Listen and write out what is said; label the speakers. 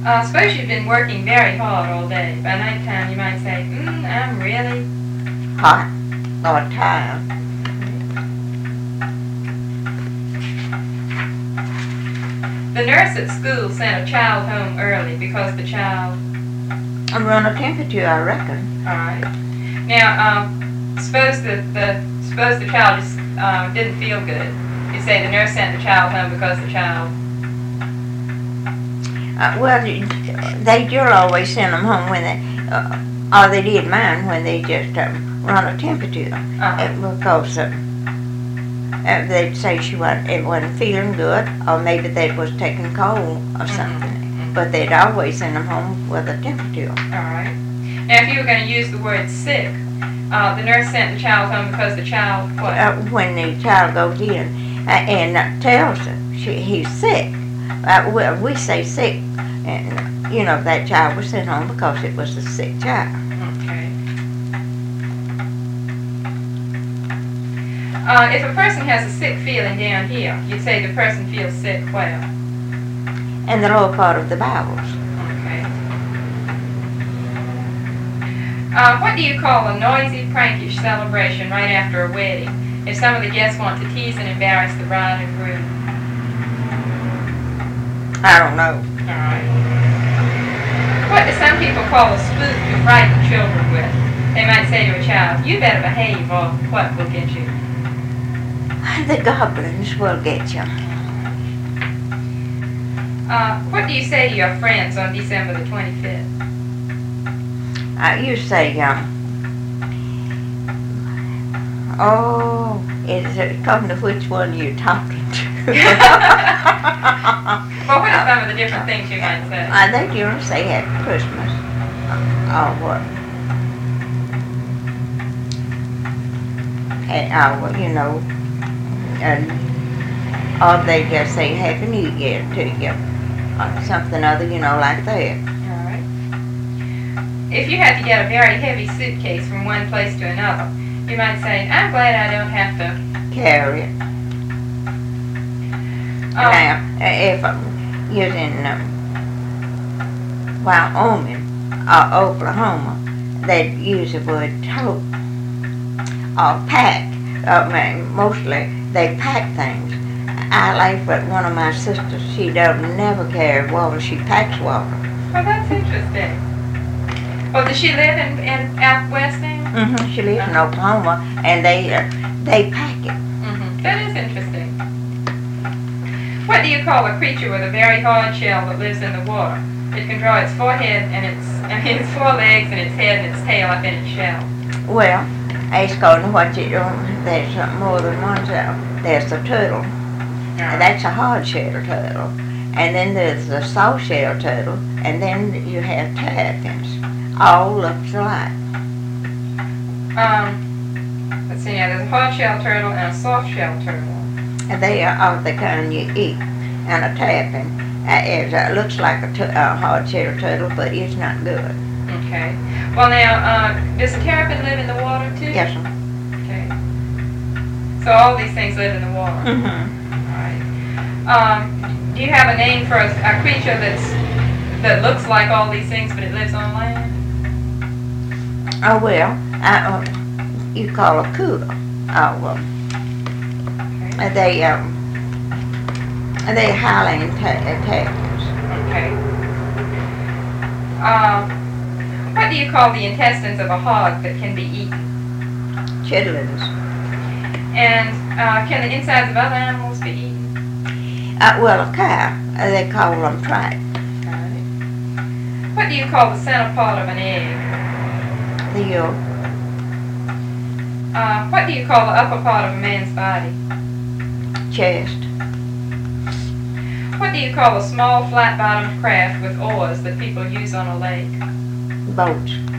Speaker 1: Suppose you've been working very hard all day. By nighttime, you might say, I'm really
Speaker 2: hot or tired.
Speaker 1: The nurse at school sent a child home early because the child...
Speaker 2: I run a temperature, I reckon.
Speaker 1: All right. Now, suppose the child just didn't feel good. You say the nurse sent the child home because the child...
Speaker 2: Well, they do always send them home when they, or they did mine when they just run a temperature. Because they'd say it wasn't feeling good, or maybe they was taking cold or something.
Speaker 1: Mm-hmm.
Speaker 2: But they'd always send them home with a temperature.
Speaker 1: All right. Now, if you were going to use the word sick, the nurse sent the child home because the child what?
Speaker 2: When the child goes in and tells him he's sick, we say sick, and that child was sent home because it was a sick child.
Speaker 1: Okay. If a person has a sick feeling down here, you'd say the person feels sick where?
Speaker 2: In the lower part of the bowels.
Speaker 1: Okay. What do you call a noisy, prankish celebration right after a wedding? If some of the guests want to tease and embarrass the bride and groom?
Speaker 2: I don't know.
Speaker 1: All right. What do some people call a spook to frighten children with? They might say to a child, "You better behave, or what will get you?"
Speaker 2: The goblins will get you.
Speaker 1: What do you say to your friends on December the 25th?
Speaker 2: You say, it's according to which one you're talking to.
Speaker 1: Well, what are some of the different things you might say?
Speaker 2: They do say Happy Christmas. Or what? Or they just say Happy New Year to you. Or something other, like that.
Speaker 1: All right. If you had to get a very heavy suitcase from one place to another, you might say, "I'm glad I don't have to
Speaker 2: carry it." Now, if you're in Wyoming or Oklahoma, they'd use the word tote or pack. Mostly they pack things. I like but one of my sisters, she don't never carry water, she packs water.
Speaker 1: Well, that's interesting. Well, does she live in out west now?
Speaker 2: Mm-hmm. She lives in Oklahoma, and they pack it.
Speaker 1: Mm-hmm. That is interesting. What do you call a creature with a very hard shell that lives in the water? It can draw its forehead and its forelegs and its head and its tail up in its shell.
Speaker 2: Well, it's going to what you do. There's more than one shell. There's the turtle. And that's a hard shell turtle. And then there's the soft shell turtle. And then you have terrapins. All looks alike.
Speaker 1: Let's see now. There's a hard shell turtle and a soft shell turtle.
Speaker 2: And they are the kind you eat. And a terrapin looks like a hard shell turtle, but it's not good.
Speaker 1: Okay. Well, now, does the terrapin live in the water too?
Speaker 2: Yes, sir.
Speaker 1: Okay. So all these things live in the water.
Speaker 2: Mm-hmm.
Speaker 1: Do you have a name for a creature that looks like all these things, but it lives on land?
Speaker 2: Oh well, you call a cougar. Okay. They Highland tigers.
Speaker 1: Okay. What do you call the intestines of a hog that can be eaten?
Speaker 2: Chitlins.
Speaker 1: And can the insides of other animals be eaten?
Speaker 2: Well, a cow, they call them tripe.
Speaker 1: Right. What do you call the center part of an egg?
Speaker 2: The yolk.
Speaker 1: What do you call the upper part of a man's body?
Speaker 2: Chest.
Speaker 1: What do you call a small flat-bottomed craft with oars that people use on a lake?
Speaker 2: Boats.